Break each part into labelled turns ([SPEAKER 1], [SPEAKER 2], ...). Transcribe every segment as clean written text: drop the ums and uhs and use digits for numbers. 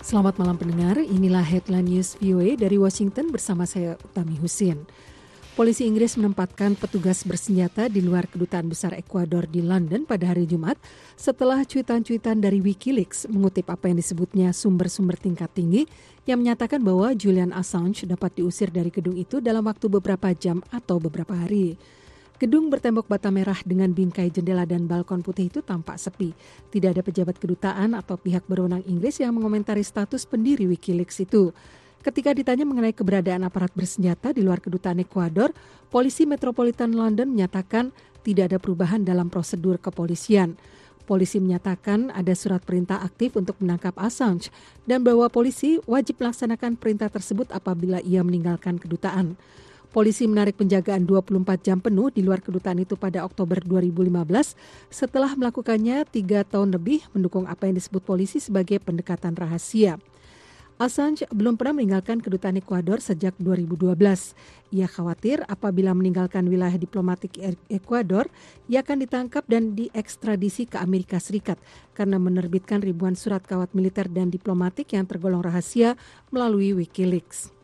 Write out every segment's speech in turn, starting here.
[SPEAKER 1] Selamat malam pendengar, inilah Headline News VOA dari Washington bersama saya Utami Husin. Polisi Inggris menempatkan petugas bersenjata di luar kedutaan besar Ekuador di London pada hari Jumat setelah cuitan-cuitan dari Wikileaks mengutip apa yang disebutnya sumber-sumber tingkat tinggi yang menyatakan bahwa Julian Assange dapat diusir dari gedung itu dalam waktu beberapa jam atau beberapa hari. Gedung bertembok bata merah dengan bingkai jendela dan balkon putih itu tampak sepi. Tidak ada pejabat kedutaan atau pihak berwenang Inggris yang mengomentari status pendiri Wikileaks itu. Ketika ditanya mengenai keberadaan aparat bersenjata di luar kedutaan Ekuador, polisi Metropolitan London menyatakan tidak ada perubahan dalam prosedur kepolisian. Polisi menyatakan ada surat perintah aktif untuk menangkap Assange dan bahwa polisi wajib melaksanakan perintah tersebut apabila ia meninggalkan kedutaan. Polisi menarik penjagaan 24 jam penuh di luar kedutaan itu pada Oktober 2015 setelah melakukannya 3 tahun lebih mendukung apa yang disebut polisi sebagai pendekatan rahasia. Assange belum pernah meninggalkan kedutaan Ekuador sejak 2012. Ia khawatir apabila meninggalkan wilayah diplomatik Ekuador, ia akan ditangkap dan diekstradisi ke Amerika Serikat karena menerbitkan ribuan surat kawat militer dan diplomatik yang tergolong rahasia melalui Wikileaks.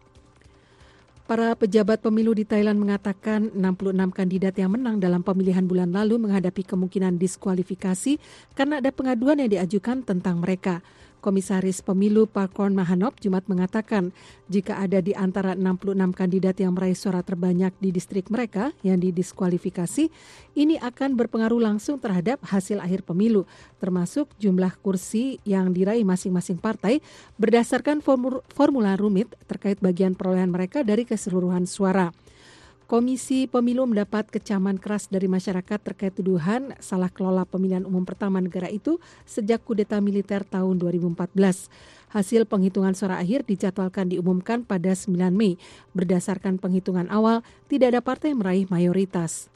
[SPEAKER 1] Para pejabat pemilu di Thailand mengatakan 66 kandidat yang menang dalam pemilihan bulan lalu menghadapi kemungkinan diskualifikasi karena ada pengaduan yang diajukan tentang mereka. Komisaris Pemilu Parkorn Mahanop Jumat mengatakan jika ada di antara 66 kandidat yang meraih suara terbanyak di distrik mereka yang didiskualifikasi, ini akan berpengaruh langsung terhadap hasil akhir pemilu, termasuk jumlah kursi yang diraih masing-masing partai berdasarkan formula rumit terkait bagian perolehan mereka dari keseluruhan suara. Komisi Pemilu mendapat kecaman keras dari masyarakat terkait tuduhan salah kelola pemilihan umum pertama negara itu sejak kudeta militer tahun 2014. Hasil penghitungan suara akhir dijadwalkan diumumkan pada 9 Mei. Berdasarkan penghitungan awal, tidak ada partai yang meraih mayoritas.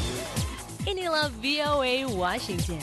[SPEAKER 2] Inilah VOA Washington.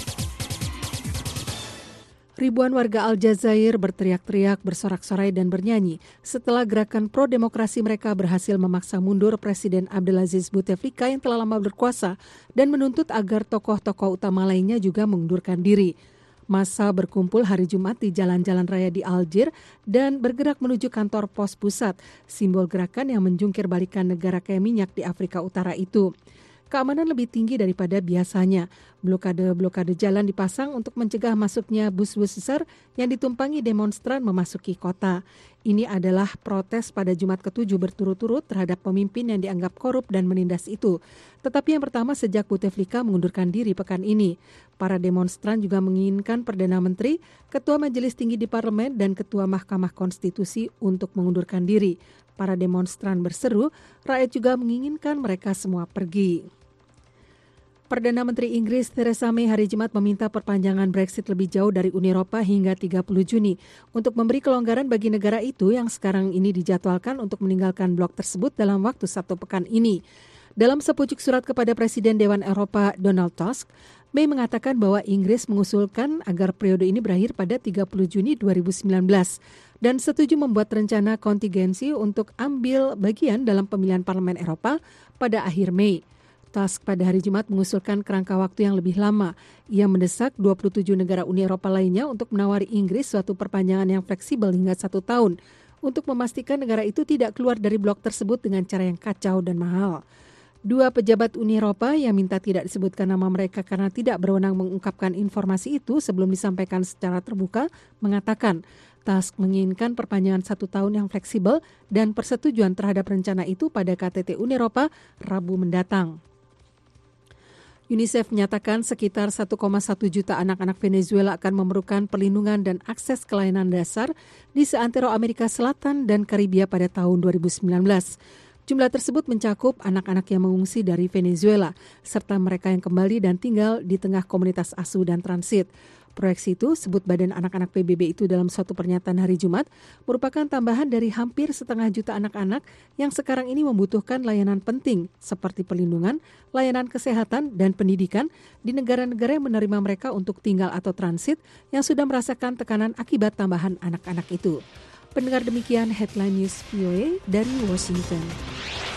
[SPEAKER 1] Ribuan warga Aljazair berteriak-teriak, bersorak-sorai dan bernyanyi setelah gerakan pro-demokrasi mereka berhasil memaksa mundur Presiden Abdelaziz Bouteflika yang telah lama berkuasa dan menuntut agar tokoh-tokoh utama lainnya juga mengundurkan diri. Massa berkumpul hari Jumat di jalan-jalan raya di Algier dan bergerak menuju kantor pos pusat, simbol gerakan yang menjungkir balikan negara kaya minyak di Afrika Utara itu. Keamanan lebih tinggi daripada biasanya. Blokade jalan dipasang untuk mencegah masuknya bus-bus besar yang ditumpangi demonstran memasuki kota. Ini adalah protes pada Jumat ke-7 berturut-turut terhadap pemimpin yang dianggap korup dan menindas itu. Tetapi yang pertama sejak Bouteflika mengundurkan diri pekan ini. Para demonstran juga menginginkan Perdana Menteri, Ketua Majelis Tinggi di Parlemen dan Ketua Mahkamah Konstitusi untuk mengundurkan diri. Para demonstran berseru, rakyat juga menginginkan mereka semua pergi. Perdana Menteri Inggris Theresa May hari Jumat meminta perpanjangan Brexit lebih jauh dari Uni Eropa hingga 30 Juni untuk memberi kelonggaran bagi negara itu yang sekarang ini dijadwalkan untuk meninggalkan blok tersebut dalam waktu 1 pekan ini. Dalam sepucuk surat kepada Presiden Dewan Eropa Donald Tusk, May mengatakan bahwa Inggris mengusulkan agar periode ini berakhir pada 30 Juni 2019 dan setuju membuat rencana kontingensi untuk ambil bagian dalam pemilihan Parlemen Eropa pada akhir Mei. Tusk pada hari Jumat mengusulkan kerangka waktu yang lebih lama. Ia mendesak 27 negara Uni Eropa lainnya untuk menawari Inggris suatu perpanjangan yang fleksibel hingga 1 tahun untuk memastikan negara itu tidak keluar dari blok tersebut dengan cara yang kacau dan mahal. 2 pejabat Uni Eropa yang minta tidak disebutkan nama mereka karena tidak berwenang mengungkapkan informasi itu sebelum disampaikan secara terbuka mengatakan Tusk menginginkan perpanjangan 1 tahun yang fleksibel dan persetujuan terhadap rencana itu pada KTT Uni Eropa Rabu mendatang. UNICEF menyatakan sekitar 1,1 juta anak-anak Venezuela akan memerlukan perlindungan dan akses ke layanan dasar di seantero Amerika Selatan dan Karibia pada tahun 2019. Jumlah tersebut mencakup anak-anak yang mengungsi dari Venezuela, serta mereka yang kembali dan tinggal di tengah komunitas asuh dan transit. Proyeksi itu, sebut Badan Anak-anak PBB itu dalam suatu pernyataan hari Jumat, merupakan tambahan dari hampir 1,5 juta anak-anak yang sekarang ini membutuhkan layanan penting seperti perlindungan, layanan kesehatan, dan pendidikan di negara-negara yang menerima mereka untuk tinggal atau transit yang sudah merasakan tekanan akibat tambahan anak-anak itu. Pendengar demikian Headline News VOA dari Washington.